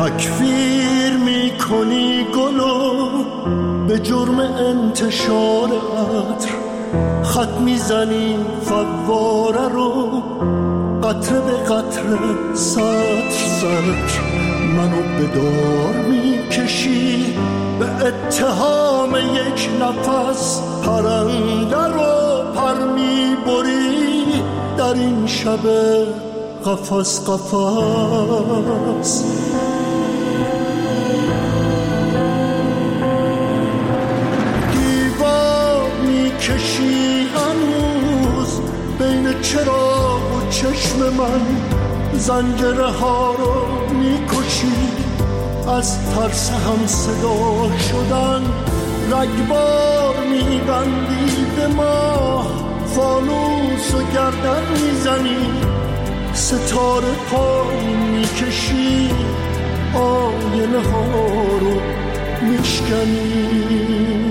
تکفیر میکنی گلو به جرم انتشار عطر، خط میزنی فواره رو قطره به قطره سطر سطر، منو به دار میکشی به اتهام یک نفس، پرنده رو پر میبری در این شب قفس قفس. دیوار میکشی هنوز بین چراغ و چشم من، زنجره ها رو میکشی از ترس هم صدا شدن، رگبار میبندی به ما، فانوس و گردن میزنی، ستاره پای میکشی، آینه ها رو میشکنی.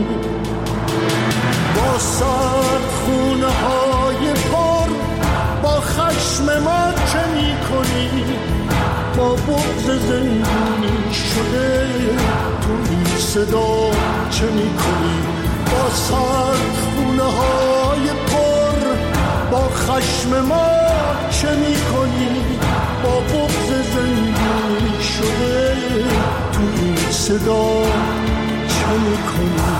با سردخونه های پر با خشم ما چه میکنی؟ با بغض زندونی شده تو این صدا چه میکنی؟ با سردخونه های پر با خشم ما چه میکنی؟ با بغض زندونی شده تو این صدا چه میکنی؟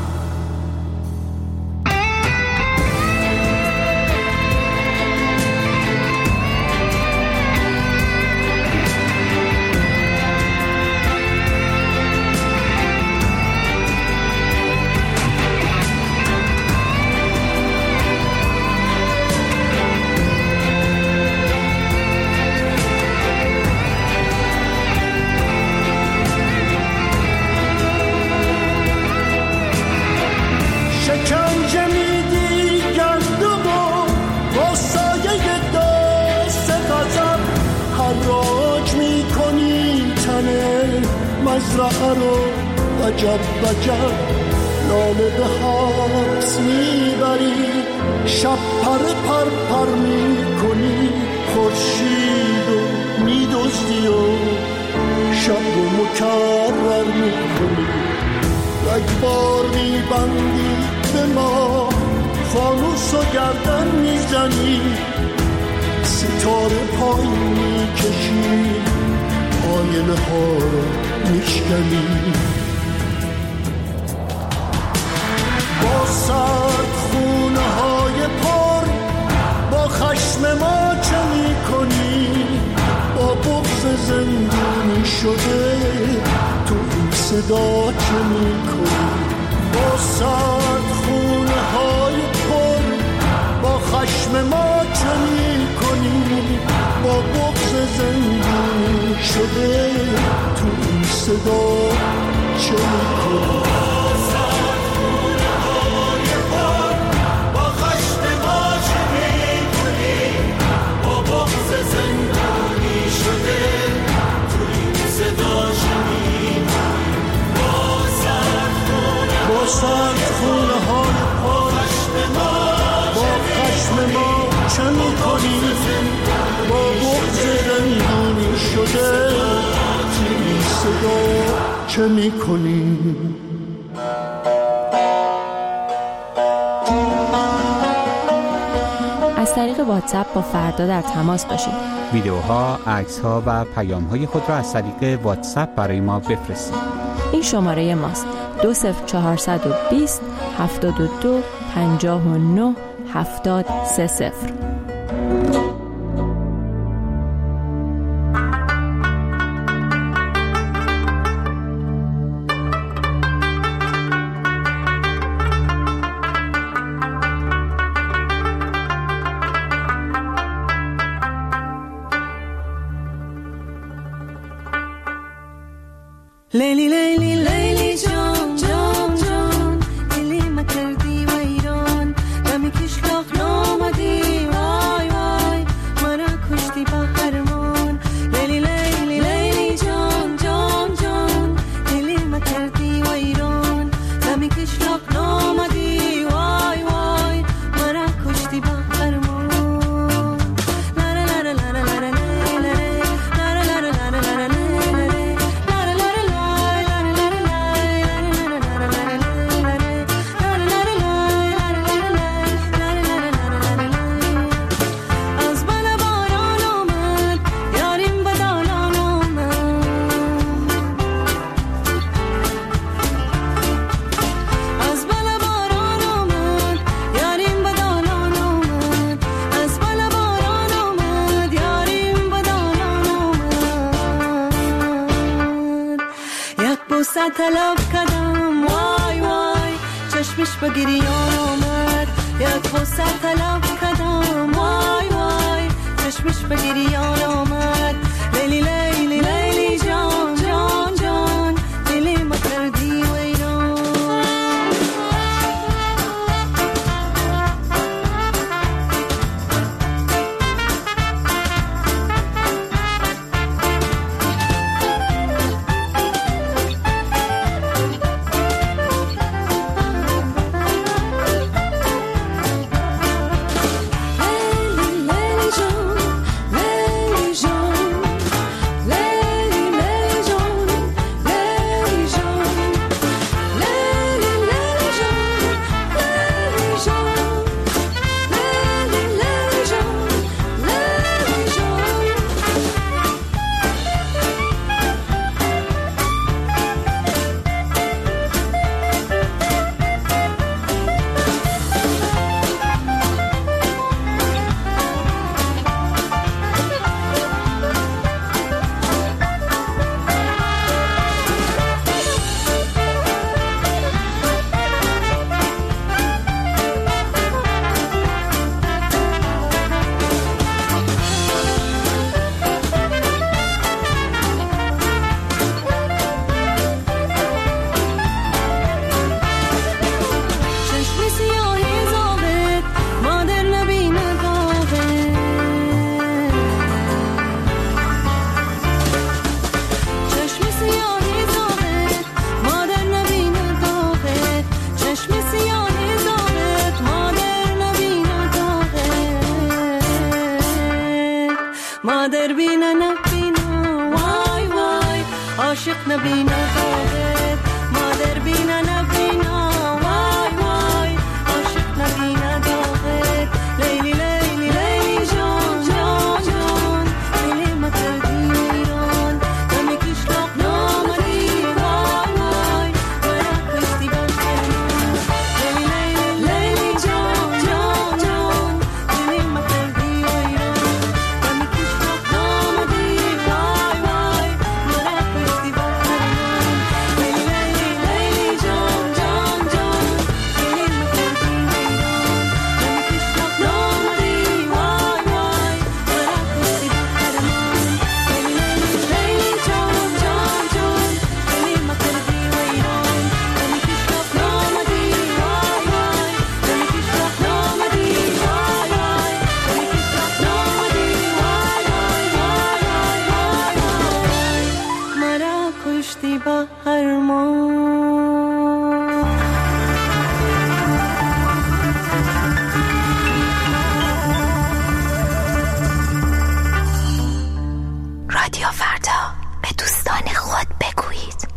مزرعه رو وجب وجب لاله به حبس میبری، شب پر پر میکنی، خورشید رو میدزدی و شب رو مکرر میکنی، رگبار میبندی به ما، فانوس و گردن میزنی، ستاره پای میکشی، آینه ها رو میشکنی. با سردخونه های پر با خشم ما چه میکنی؟ با بغض زندونی شده تو این صدا چه میکنی؟ با سردخونه های پر با خشم ما چه میکنی؟ با بغض زندونی شده تو این صدا چه میکنی؟ سردخونه های پر با خشم ما چه میکنی؟ با بغض زندونی شده این صدا چه میکنی؟ از طریق واتساپ با فردا در تماس باشید. ویدیوها، عکس‌ها و پیام‌های خود را از طریق واتساپ برای ما بفرستید. این شماره ماست: 20420 72 59 70 30. لیلی لیلی لیلی جان جان جان، دلی ما کردی ویران، دمی کشلاق نامدی وای وای، مرا کشتی با هرمان. لیلی لیلی لیلی جان جان جان، دلی ما کردی ویران، دمی کشلاق نامدی وای وای، مرا کشتی با هرمان. لا لا لا لا لا لا لا لا لا لا لا لا لا لا لا لا. طلب کردم وای وای چشمش به گریان آمد یک فرصت طلب کردم وای وای چشمش به گریان آمد لیلی لیلی لیلی جان جان جان دلی ما کردی ویران مادر بینا نبینا وای وای عاشق نبینا داغت مادر بینا نبینا وای وای عاشق نبینا داغت لیلی لیلی لیلی جان جان جان لیلی ما کردی ویران دمی کشلاق نامدی وای وای برا کشتی بخیران لیلی لیلی لیلی جان جان جان لیلی ما کردی ویران رادیو فردا به دوستان خود بگویید.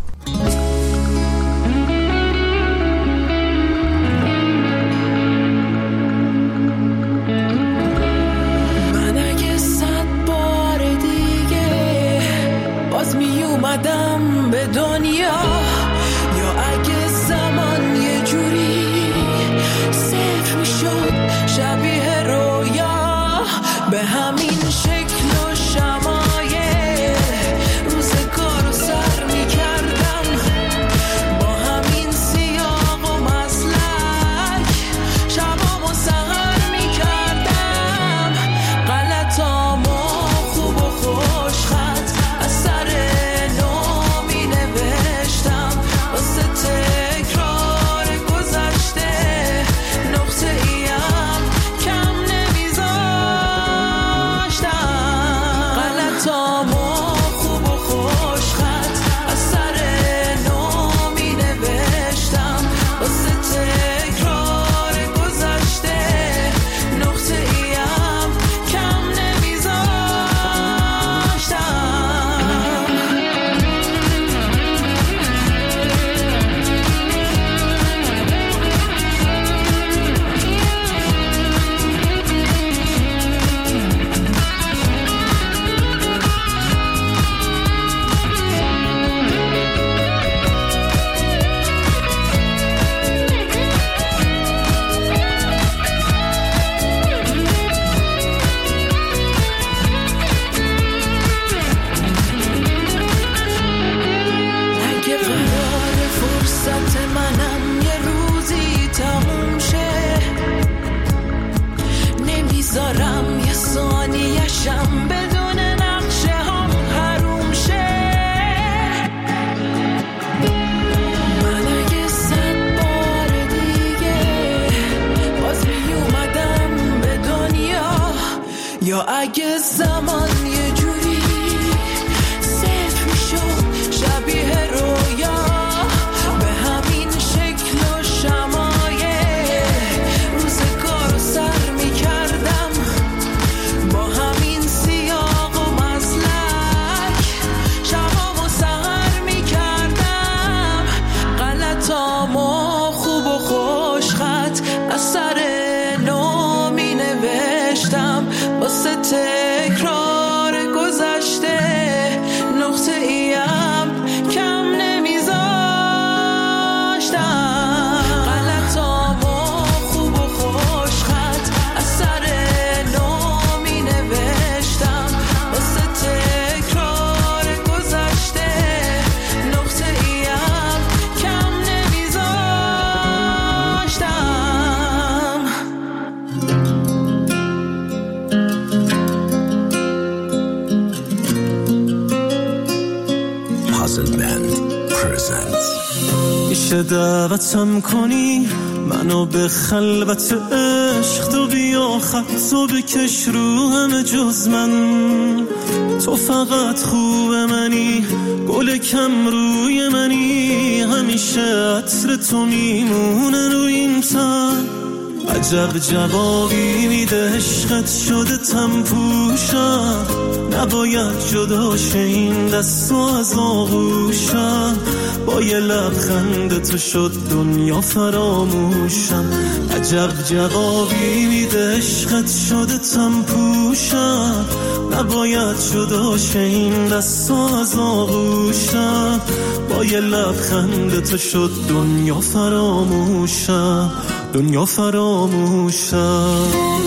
من اگه 100 بار دیگه باز می اومدم به دنیا یا اگه زمان یه جوری صفر می شد شبیه رویا به همین شکل و شمایه روزگارو سر می کردم با همین سیاق و مسلک شبامو سهر می کردم غلطامو خوب و خوش خط از سر نو می نوشتم واسه تکرار گذشته نقطه ایم کم نمیذاشتم یا اگه زمان یه جوری صفر میشد شبیه رویا به همین شکل و شمایه روزگار سر میکردم با همین سیاق و مزلک شبام و سهر میکردم غلطامو خوب و خوش خط از سر نو می نوشتم واسه تکرار گذشته نقطه ایم کم نمیذاشتم غلطامو خوب و خوش خط از سر نو می نوشتم واسه تکرار گذشته نقطه ایم کم نمیذاشتم. Puzzle Band presents. میشه دعوتم کنی منو به خلوت عشق تو بیا خطو بکش رو همه جز من تو فقط خوب منی گل کم روی منی همیشه عطر تو میمونه روی این تن عجب جوابی میده عشقت شده تم پوشم نباید جدا شه این دست و از آغوشم با یه لبخند تو شد دنیا فراموشم عجب جوابی میده عشقت شده تم پوشم نباید جدا شه این دست و از آغوشم با یه لبخند تو شد دنیا فراموشم دنیا فراموشم.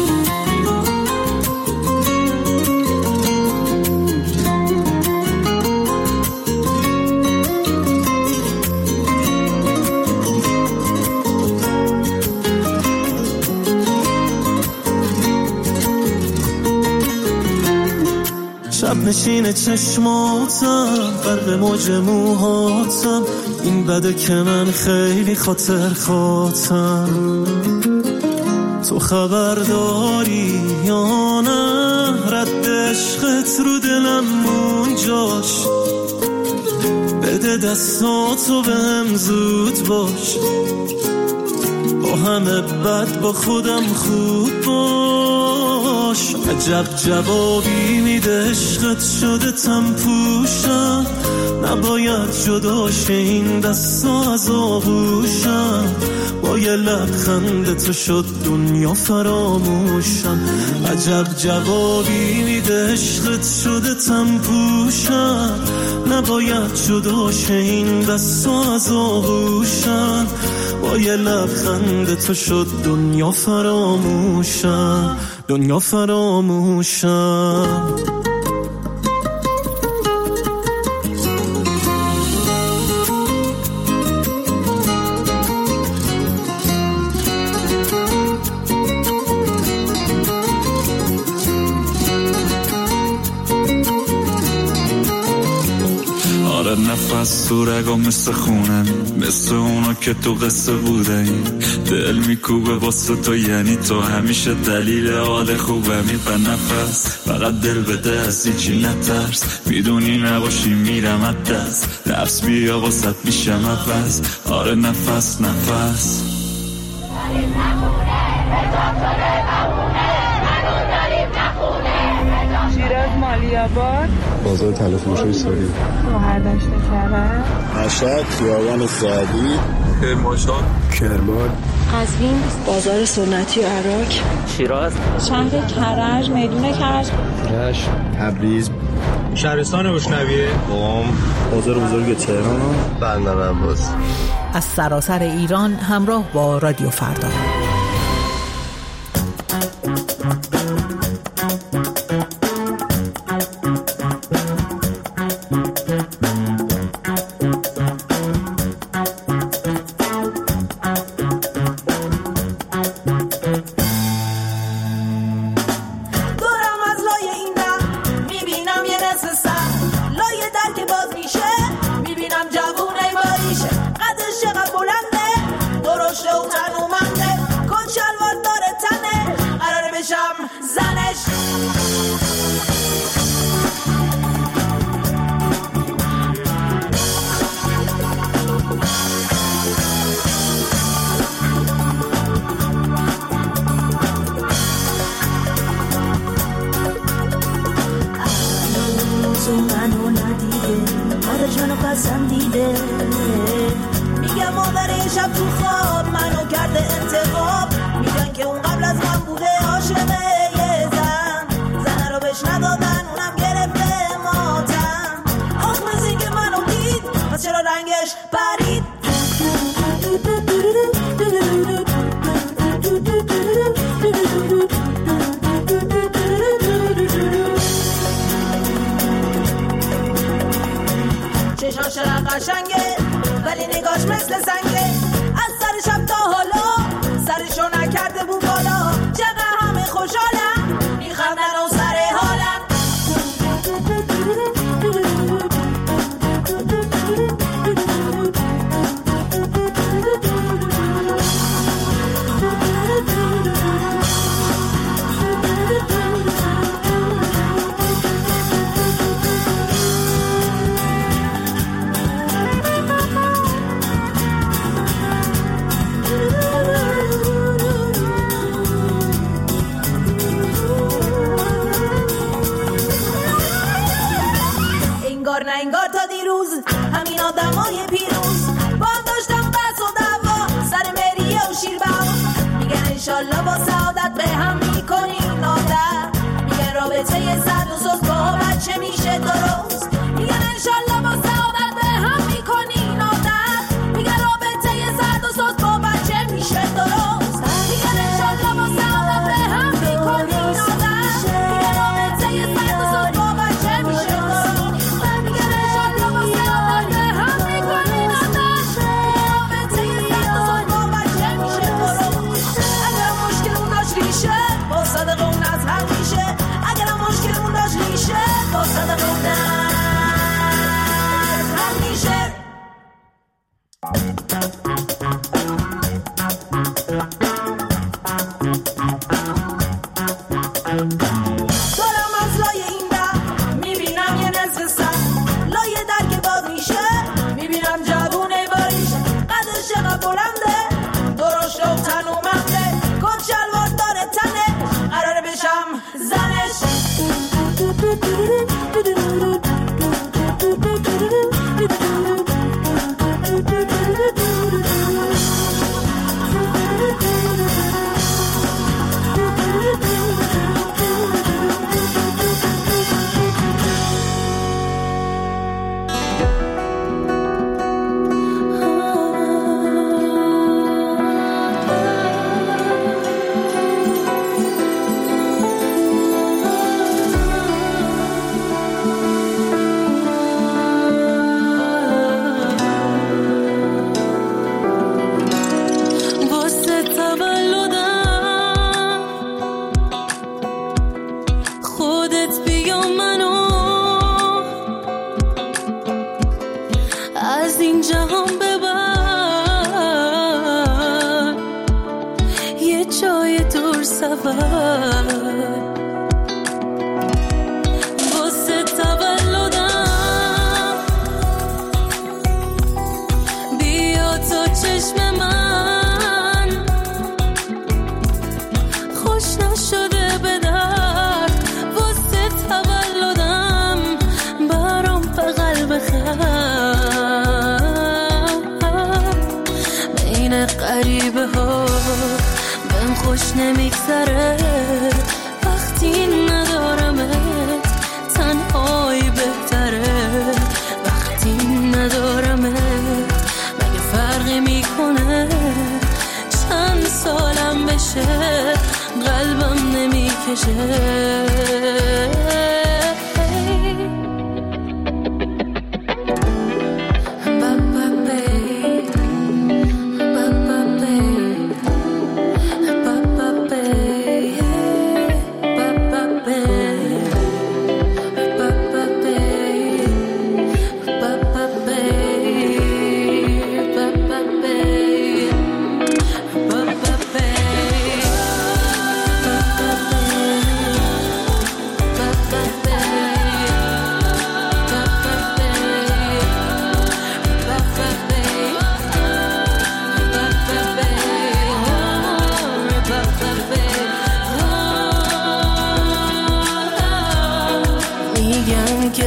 شب نشین چشماتم غرق موج موهاتم این بده که من خیلی خاطر خاطم تو خبر داری یا نه رد عشقت رو دلم اونجاش بده دستاتو بهم زود باش با همه بد با خودم خوب باش عجب جوابی میده عشقت شده تم پوشم نباید جدا شه این دستا از آغوشم با یه لبخند تو شد دنیا فراموشم عجب جوابی میده عشقت شده تم پوشم نباید جدا شه این دستا از آغوشم با یه لبخند تو شد دنیا فراموشم دنیا فراموشم. نفس تو رگا مثل خونه مثل اونا که تو قصه بوده دل میکوبه واسه تو یعنی تو همیشه دلیل حال خوبمی و نفس فقط دل بده از هیچی نترس میدونی نباشی میرم از دست نفس بیا واسط میشم عوض آره نفس نفس شیراز مالیاباد بازار تلفروشی ساری مهردشت کرد مشهد خیابان سعدی کرمانشاه کرمان قزوین بازار سنتی عراق شیراز شهر کرج میدون کرج رشت تبریز شهرستان بشنویه قم بازار بزرگ تهران بندر عباس از سراسر ایران همراه با رادیو فردا. جوونه باریشه قدش چقدر بلنده درشته و تنومنده روز منو ندیده، مادرش منو پسندیده. میگم مادر شب تو خواب منو کرده انتخاب، میگن که اون قبل از من بوده عاشق یه زن رو بهش ندادن اونم گرفته ماتم. آخ مثل این که منو دید پس چرا رنگش پرید. چشاش چقدر قشنگه ولی نگاش مثل سنگه. از سر شب تا حالا سرشو نکرده بود بالا. چقدر همه خوشحالم میخندن و سر حالم. نه انگار تا دیروز همین آدمای پیروز با هم داشتم بس و دعوا سر مریه و شیربها. میگن انشالله با سعادت به هم میکنین عادت. میگن رابطه صد و سوز با بچه میشه درست. میگن انشالله با سعادت به هم میکنین عادت. میگن رابطه صد و سوز با بچه میشه درست. میگن انشالله با سعادت به هم میکنین عادت. میگن رابطه صد و سوز با بچه میشه درست. غریبه ها بهم خوش نمیگذره وقتی ندارمت. تنهایی بهتره وقتی ندارمت. مگه فرقی میکنه چند سالم بشه قلبم نمیکشه.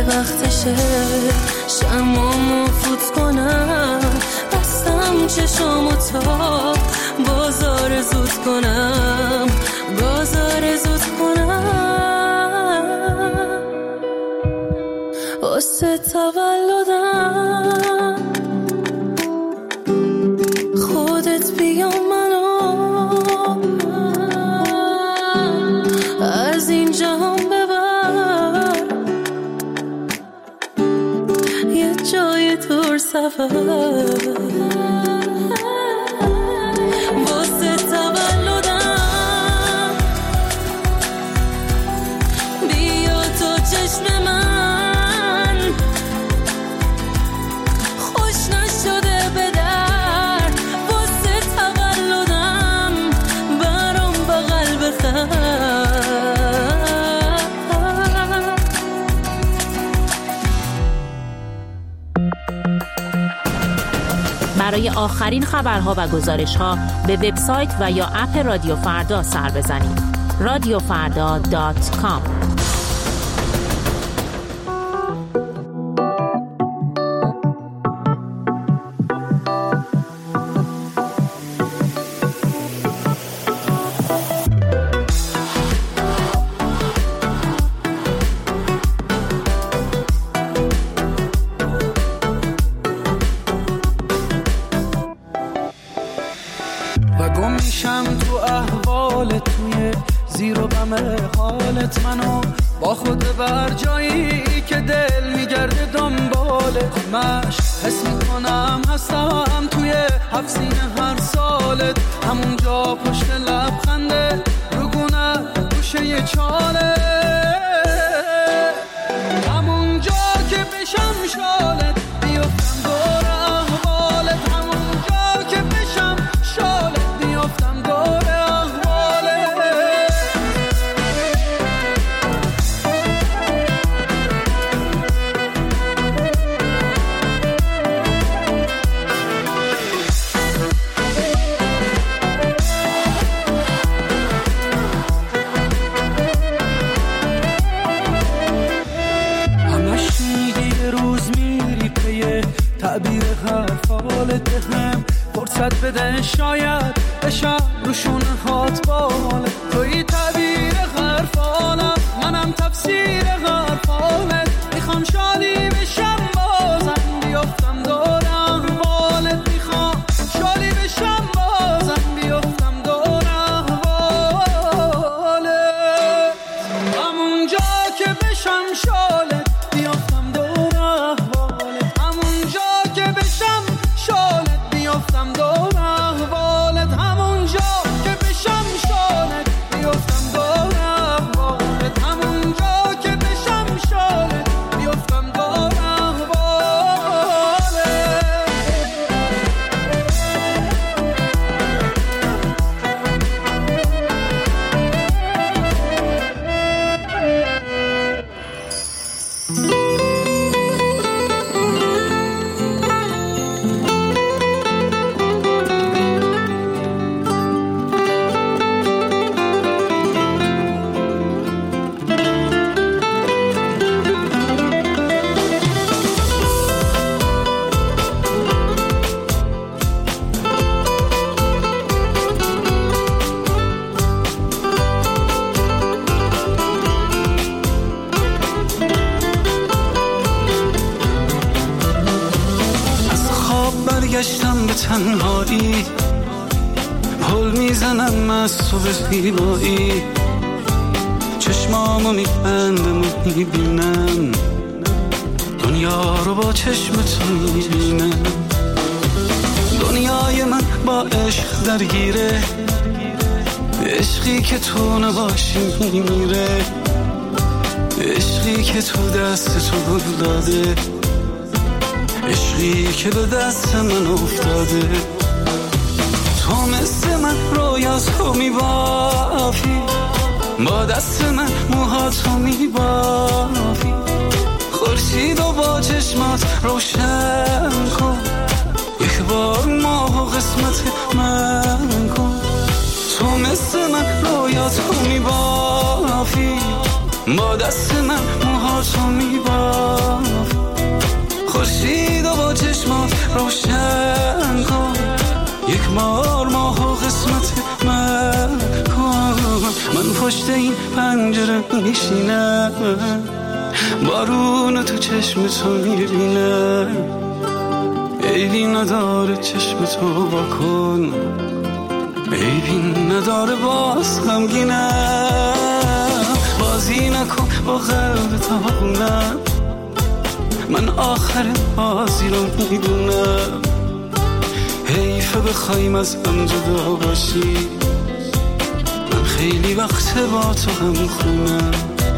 وقتشه شمامو فوت کنم، بستم چشامو تا بازار زود کنم، بازار زود کنم. واسه تولدم خودت بیا منو از این جهان ببر، یه جای دور سفر. واسه تولدم بیا تو چشم من، خوش نشده به در. واسه تولدم برام بغل بخر. برای آخرین خبرها و گزارش‌ها به وبسایت و یا اپ رادیو فردا سر بزنید. radiofrda.com. و گم میشم تو احوالت، توی زیر و غم حالت منو با خود بر جایی که دل میگرده دنبالت. مش حس میکنم هستم توی حفظین هر سالت، همونجا پشت لبخنده روگونه گوشه یه چاله، همونجا که بشم شالت بیفتم دور احوالت، همونجا که بشم شالت بیفتم دور احوالت. همش میگی یه روز میری پیه تعبیر حرف حالت هم، فرصت بده شاید بشم روشون هات بالت. توی تعبیر حرف حالت منم تفسیر حرف حالت، میخوام شادی بشم بازم بیفتم دور احوالت، میخوام شادی بشم بازم بیفتم دور احوالت، همونجا که بشم شالت بیفتم دور احوالت، همونجا که بشم شالت بیفتم دور احوالت، همونجا که بشم شالت بیفتم دور احوالت، همونجا که بشم شالت بیفتم دور برگشتم به تنهایی، پل میزنم از تو به زیبایی، چشمامو میبندم و میبینم دنیا رو با چشم تو میبینم. دنیای من با عشق درگیره، عشقی که تو نباشی میمیره، عشقی که تو دست تو گل داده، عشقی که به دست من افتاده. تو مثل من رویاتو میبافی، با دست من موهاتو میبافی، خورشید و با چشمات روشن کن، یک بار ماه و قسمت من کن. تو مثل من رویاتو میبافی، با دست من موهاتو موهاتو میبافی، خورشیدو با چشمات روشن کن، یک بار ماهو قسمت من کن. من پشت این پنجره میشینم، بارون تو چشم تو میبینم، عیبی نداره چشم تو واکن، عیبی نداره باز غمگینم. بازی نکن با قلب تاونم، من آخر بازی رو میدونم. حیفه بخوایم از هم جدا باشی، من خیلی وقت با تو هم خونم.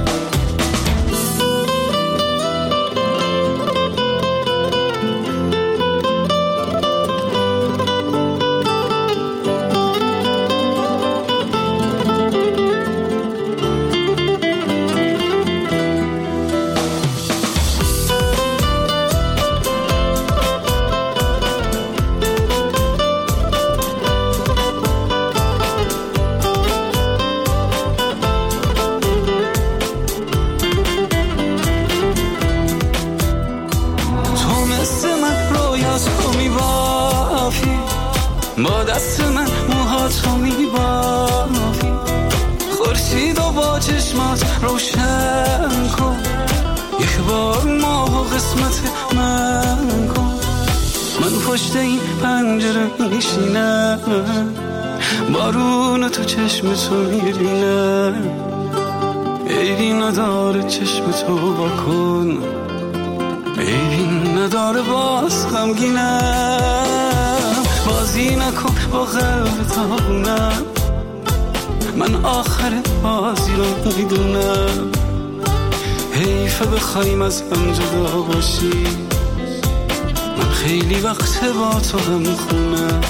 با دست من موهاتو میبافی، خورشیدو با چشمات روشن کن، یک بار ماهو قسمت من کن. من پشت این پنجره میشینم، بارون تو چشم تو میبینم، عیبی نداره چشم تو واکن، عیبی نداره باز غمگینم. بازی نکن با قلب تاونم، من آخر بازی رو میدونم. حیفه بخوایم از هم جدا باشی، من خیلی وقت با تو هم خونم.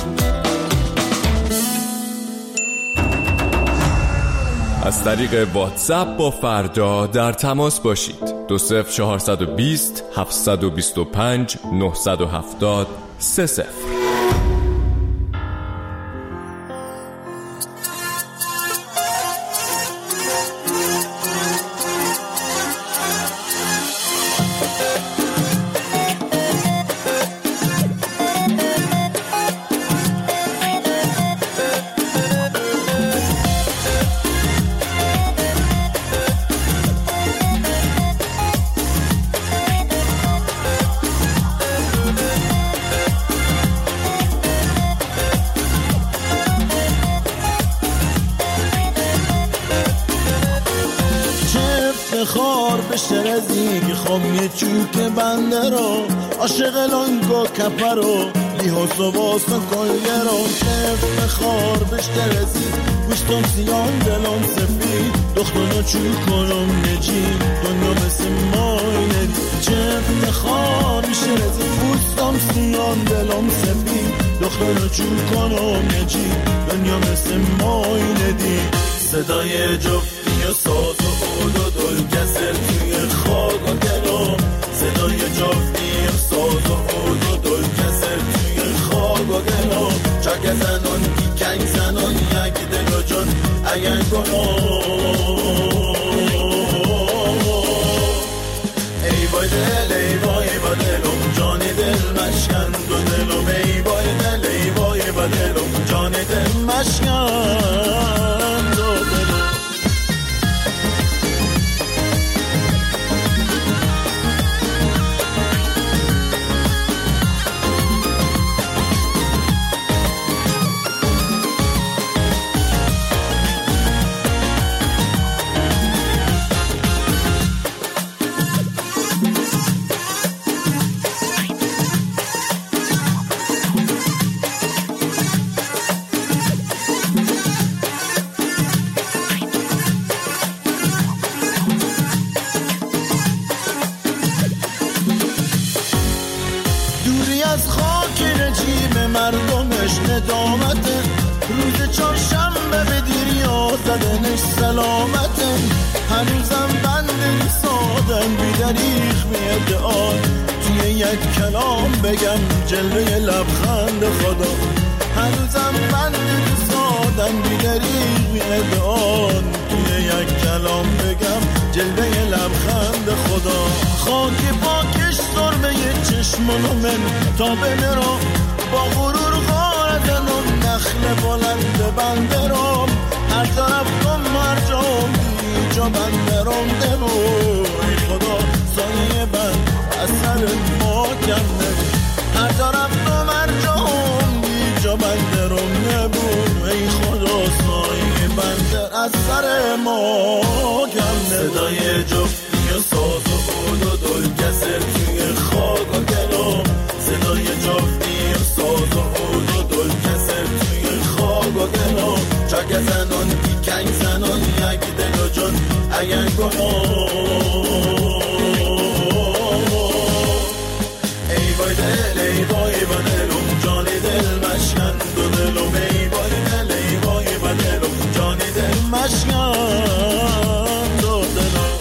از طریق واتساپ با فردا در تماس باشید. 20420 725 970 30. خار بشترزی میخوام یه چوک بنده رو، عاشق لانگو کپه رو، لیحاظ و واسه کلگه رو. کف خار بشترزی پوستم سیان دلم سفید، دختانو چوک کنم نجی دنیا مثل ماینه. چف خار بشترزی پوستم سیان دلم سفید، دختانو چوک کنم نجی دنیا مثل ماینه دی. صدای جفتی و ساز و عود و دل کسر توی خاک و گلم، صدای جفتی و ساز و عود و دل کسر توی خاک و گلم. چاک زنان کی کنگ زنان یک دل و جان اگر کنم. ای بای دل ای بای با دلم جان دل مشکن دو دلم، ای بای دل ای بای با دلم جان دل مشکن دو دلم. مردمش ندامته، روز چهارشنبه به دیریا زدنش سلامته. هنوزم بنده سادن بی دریغ میاد آن، توی یک کلام بگم جلوه لبخند خدا. هنوزم بنده سادن بی دریغ میاد آن، توی یک کلام بگم جلوه لبخند خدا. خاک پاکش سرمه چشمانو من تا بمیرم با غرور غارتنم نخل بلند بندرم هر طرف کن مرجام جا بندرم دمو ای خدا سایه بند از سر ما کم نبود هر طرف کن مرجام جا بندرم نبود ای خدا سایه بندر از سر ما کم نبود صدای جفتی و ساز و خود و دل کسر توی خاک و گلام صدای جفتی و ساز و خود و دل کسر توی خاک و گلام چاک زنان بیکنگ زنان یک دل و جان اگر ای وای دل ای وای و دلم جانی دل مشکن دو دلم ای وای دل ای وای و دلم جانی دل مشکن دو دلم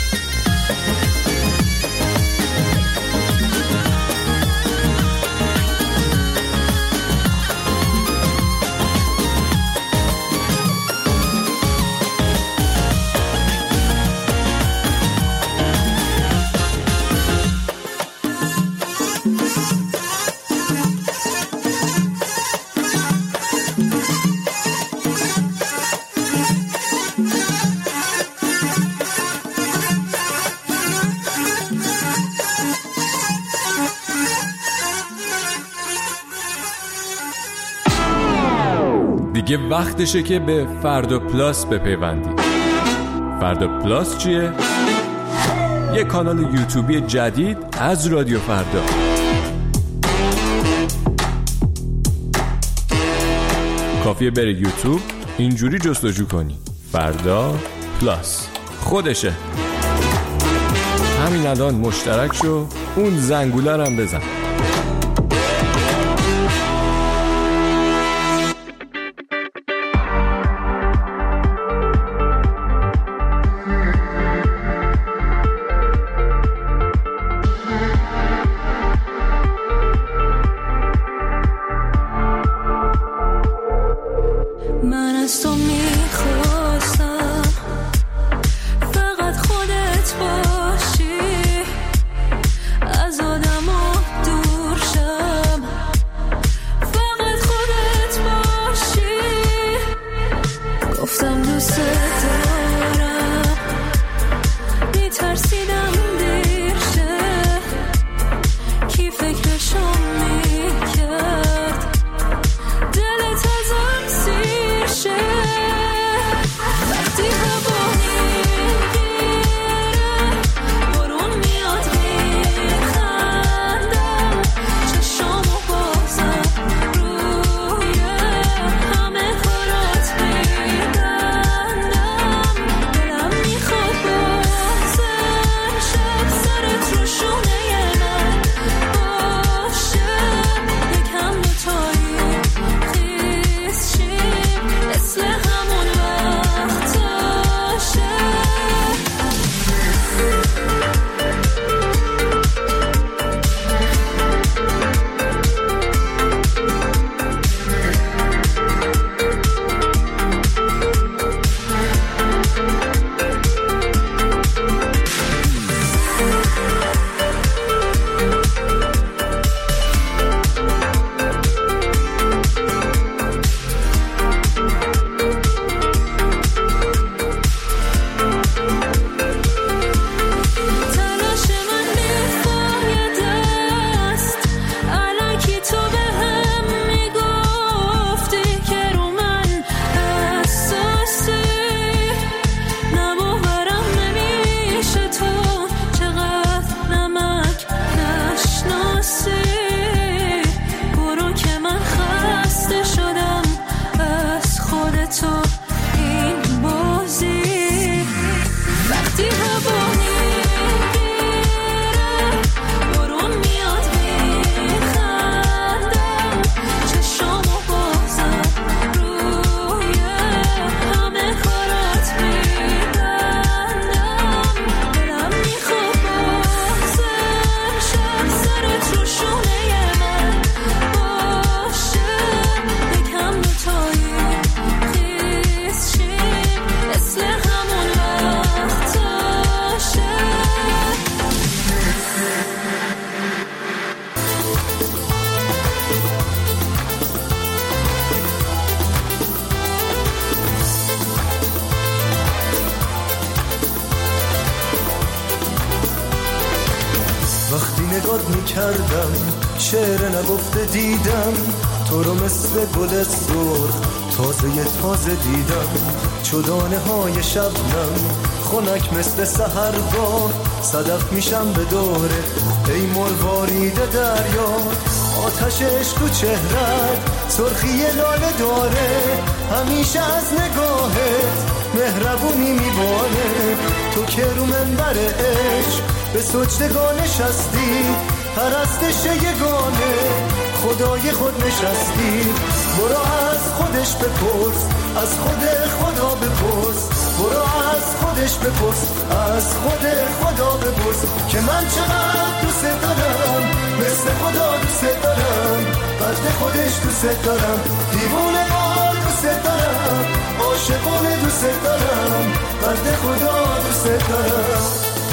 دیگه وقتشه که به فردا پلاس بپیوندی. فردا پلاس چیه؟ یه کانال یوتیوبی جدید از رادیو فردا. کافیه بری یوتیوب اینجوری جستجو کنی فردا پلاس، خودشه. همین الان مشترک شو، اون زنگوله رو هم بزن. من از تو میخواستم فقط خودت باشی، از آدم ها نگات میکردم شعر نگفته دیدم تو رو مثل گل سرخ تازه دیدم چو دانه های شبنم خنک مثل سحرگاه صدف میشم به دوره ای مروارید دریا آتش عشق تو چهرت سرخی لاله داره همیشه از نگاهت مهربونی میباره تو که رو منبر عشق به سجدگاه نشستی پرستش یگانه خدای خود نشستی برو از خودش بپرس از خود خدا بپرس برو از خودش بپرس از خود خدا بپرس که من چقدر دوست دارم مثل خدا دوست دارم بنده خودش دوست دارم دیوونه وار دوست دارم عاشقانه دوست دارم بنده خدا دوست دارم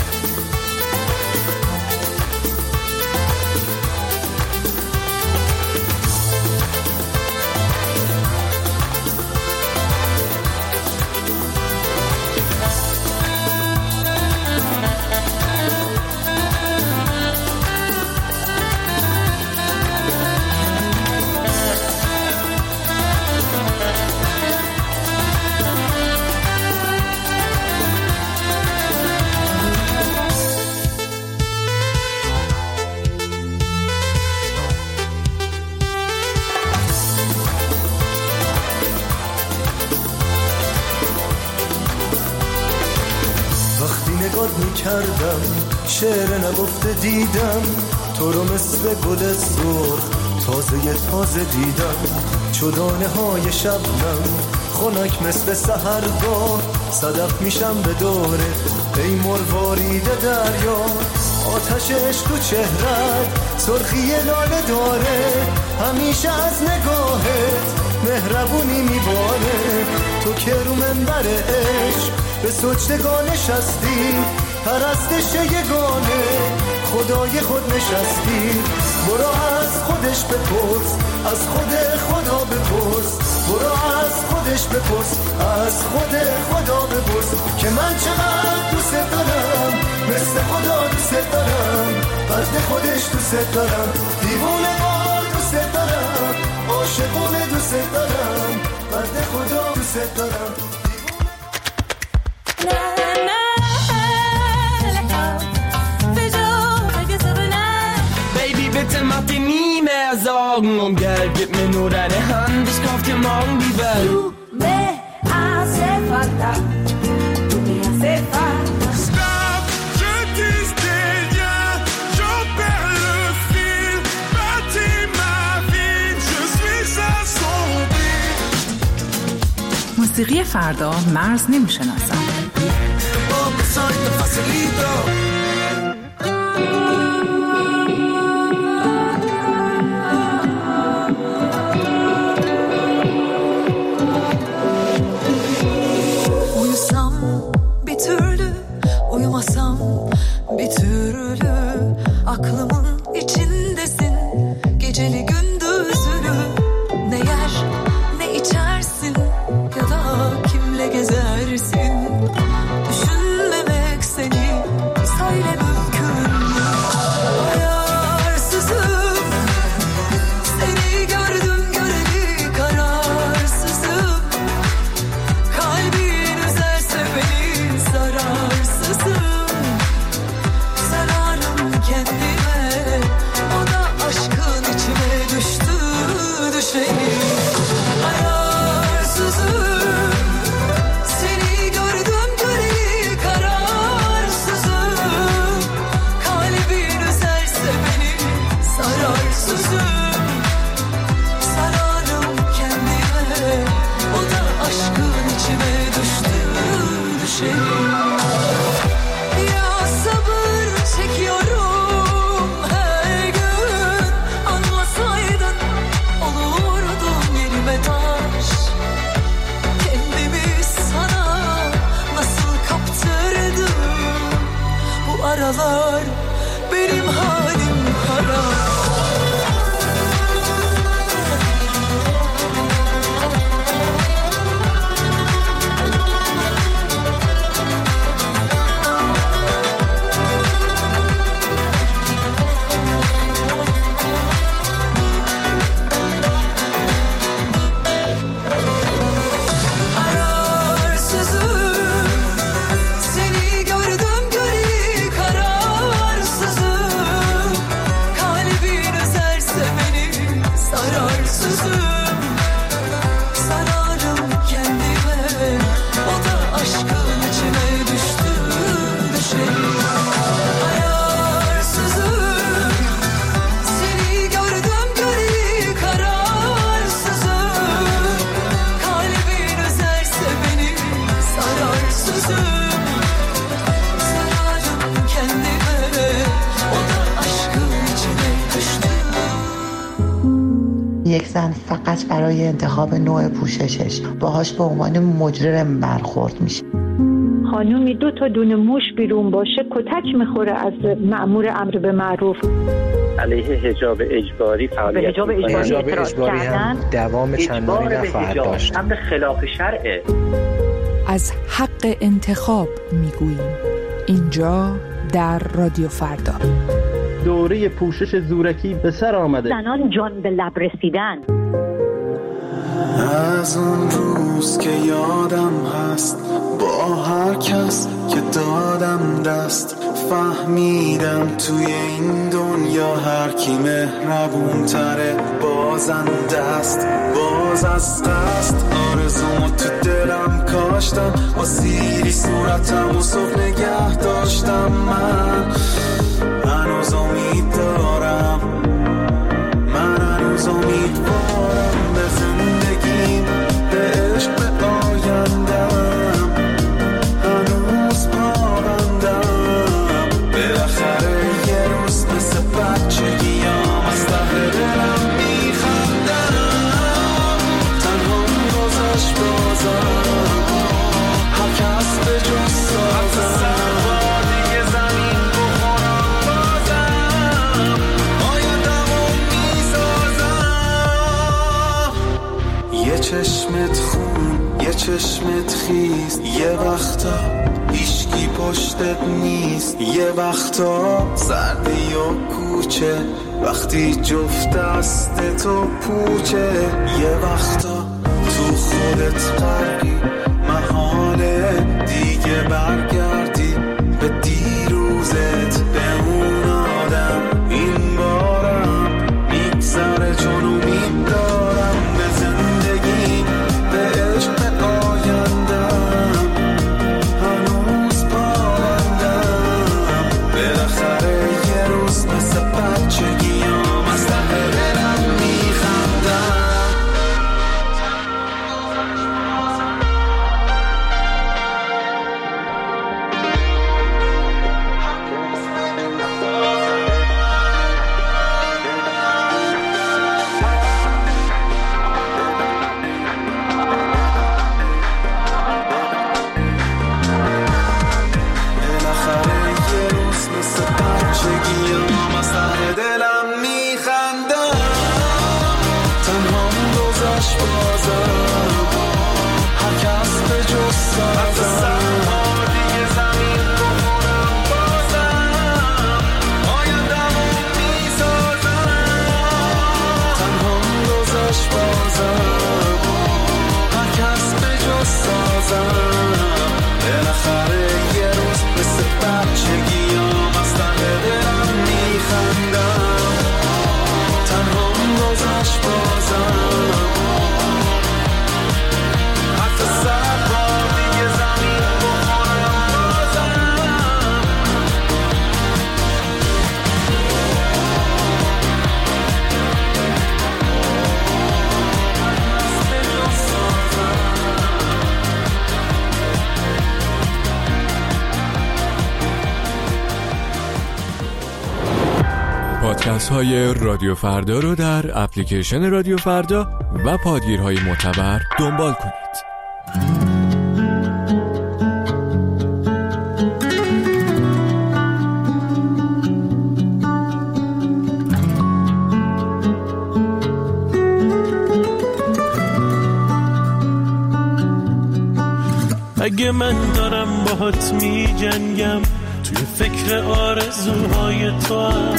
کردم شعر نگفته دیدم تو رو مثل گل سرخ تازه دیدم چو دانه های شبنم خنک مثل سحرگاه صدف میشم به دوره ای مروارید دریا آتش عشق تو چهرت سرخی لاله داره همیشه از نگاهت مهربونی میباره تو که رو منبر عشق به سجدگاه نشستی پرستش یگانه خدای خود نشستی برو از خودش بپرس از خود خدا بپرس برو از خودش بپرس از خود خدا بپرس که من چقدر دوست دارم مثل خدا دوست دارم بنده خودش دوست دارم دیوونه وار دوست دارم عاشقانه دوست دارم بنده خدا دوست دارم Bitte mach dir nie mehr Sorgen um Geld, gib mir nur deine Hand, ich kauf dir morgen die Welt. Du me hace falta, tu me hace falta. Stop, je dis des liens, j'en perds le fil, bâtis ma vie, je suis assombri. موسیقی فردا مرز نمیشناسد. Bir türlü aklımın içindesin geceli gündüzünü ne yer ne içersin ya da kimle gezersin düşünmemek seni söyle mümkün mü ayarsızım seni gördüm göreli kararsızım kalbin üzerse beni zararsızım Aralar benim halim harap یک زن فقط برای انتخاب نوع پوششش باهاش به عنوان مجرم برخورد میشه. خانومی 2 تا دونه موش بیرون باشه کتک میخوره از مأمور امر به معروف. علیه حجاب اجباری فعالیت حجاب اجباری هم دوام چندانی نخواهد داشت. امر خلاف شرعه. از حق انتخاب میگوییم اینجا در رادیو فردا. دوره پوشش زورکی به سر آمده. زنان جان به لب رسیدن. از اون روز که یادم هست با هر کس که دادم دست فهمیدم توی این دنیا هر کی مهربون تره بازنده است. باز از قصد آرزومو تو دلم کاشتم با سیری صورتم و صبح نگه داشتم. من هنوز امید دارم، من هنوز امیدوارم به زندگیم، به عشق، به آیندم، هنوز پابندم. بالاخره یه روز مثل بچگیام از ته دلم میخندم. تنها گذاشت بازم هر کس به جز سازم. یه چشمت خون، یه چشمت خیز، یه وقتا هیچکی پشتت نیست، یه وقتا سردی و کوچه وقتی جفت دست تو پوچه، یه وقتا تو خودت غرقی محاله دیگه برگردی به دیروزت، به اون آدم. این بارم میگذره چون امید دارم به زندگی، به عشق، به آیندم، هنوز پابندم. بالاخره یه روز مثل بچگیام از ته دلم میخندم. پادکست های رادیو فردا رو در اپلیکیشن رادیو فردا و پادگیرهای معتبر دنبال کنید. اگه من دارم باهات می جنگم توی فکر آرزوهای تو هم،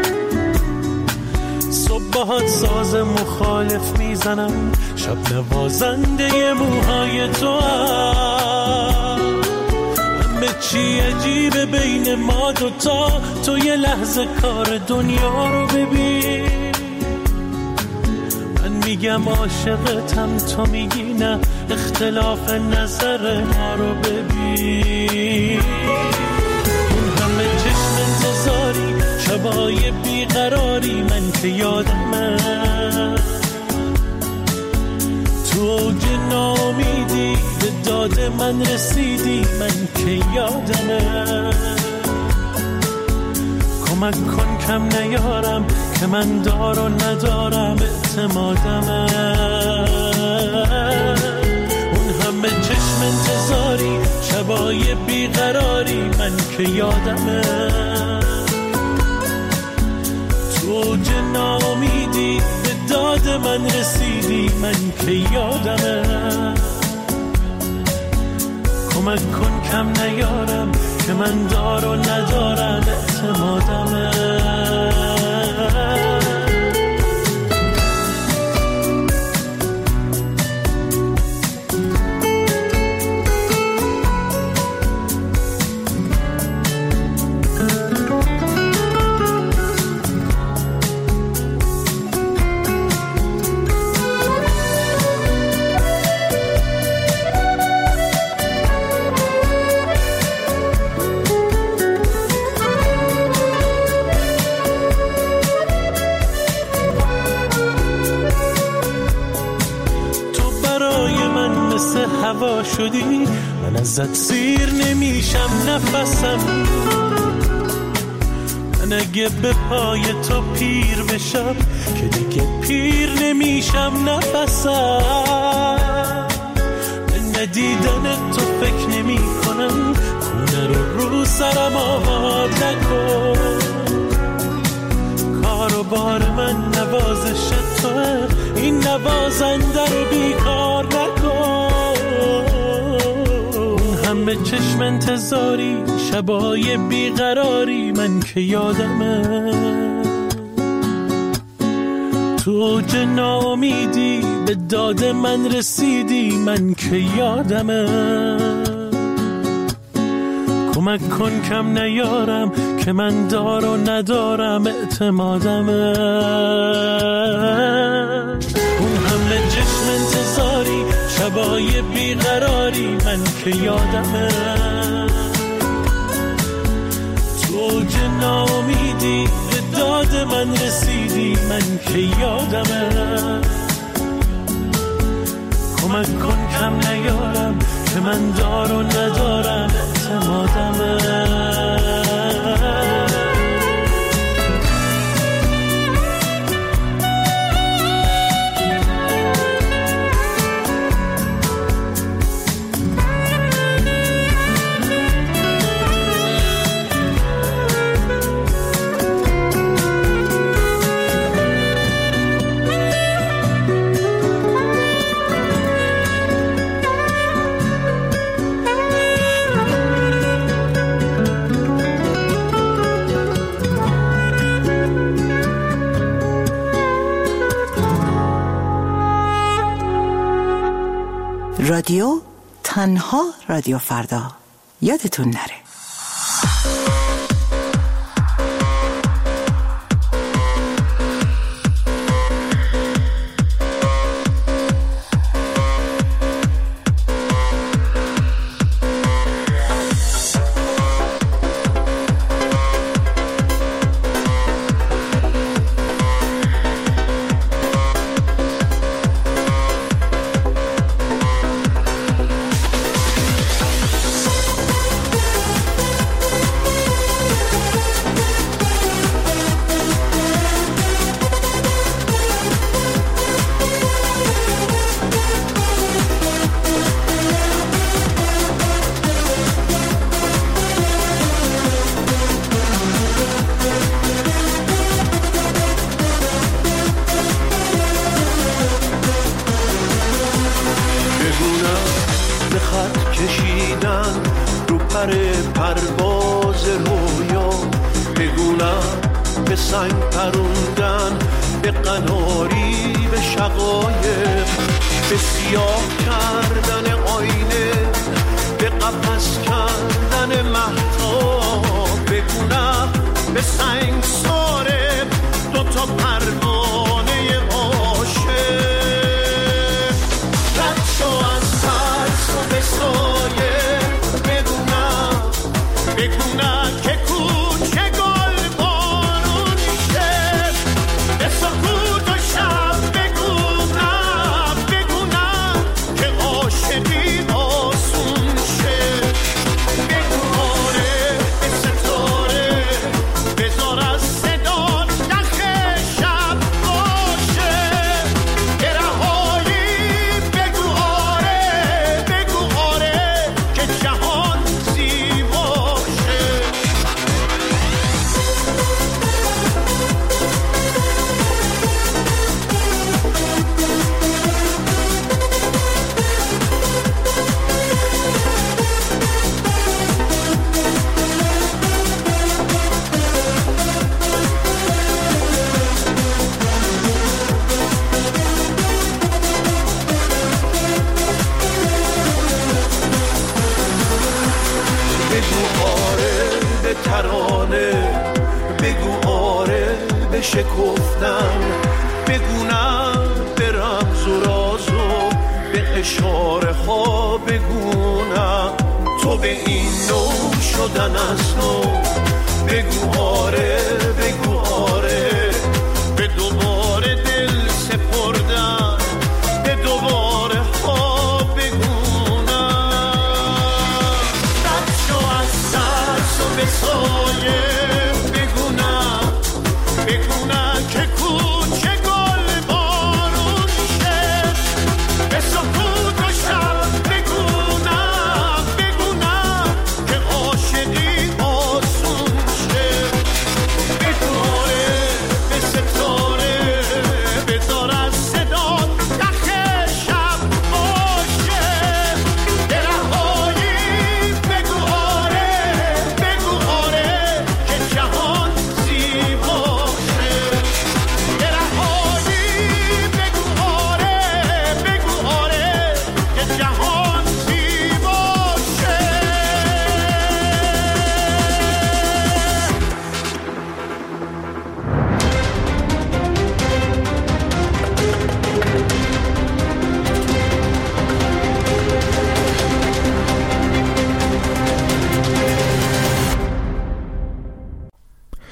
صبح باهات ساز مخالف میزنم، شب نوازنده موهای تو هم. همه چی عجیبه بین ما دوتا، تو یه لحظه کار دنیا رو ببین. من میگم عاشقتم، تو میگی نه، اختلاف نظر ما رو ببین. اون همه چشم انتظاری، شبای بیقراری، من که یادمه تو اوج ناامیدی به داد من رسیدی، من که یادمه. کمک کن کم نیارم که من دار و ندارم اعتمادمه. اون همه چشم انتظاری، شبای بیقراری، من که یادمه. تو اوج ناامیدی به داد من رسیدی، من که یادمه. کمک کن کم نیارم که من دار و ندارم اعتمادمه. هوا شدی، من ازت سیر نمیشم نفسم. من اگه به پای تو پیر بشم که دیگه پیر نمیشم نفسم. به ندیدن تو فکر نمی کنم، خونه رو سرم آباد نکن. کار و بار من نوازش توه، این نوازنده رو بیکار نکن. همه چشم انتظاری، شبای بیقراری، من که یادمه. تو اوج ناامیدی به داد من رسیدی، من که یادمه. کمک کن کم نیارم که من دار و ندارم اعتمادمه. اون همه چشم انتظاری، شبای بیقراری، من که یادمه. تو اوج ناامیدی به داد من رسیدی، من که یادمه. کمک کن کم نیارم که من دار و ندارم اعتمادمه. رادیو تنها رادیو فردا، یادتون نره. پرواز رویا بگونم، به سنگ پروندن، به قناری، به شقایق، به سیاه کردن آینه، به قفس کردن مهتاب بگونم، به سنگ ساره دوتا پروانه عاشق. رد شو از ترس و به سایه بگونم که کوچه گل بارون میشه، به سکوت و شب بگونم که عاشقی آسون شه. بگو آره بشکفتن، بگونم به رمز و راز و به اشاره ها بگونم، تو به این نوع شدن از نو بگو آره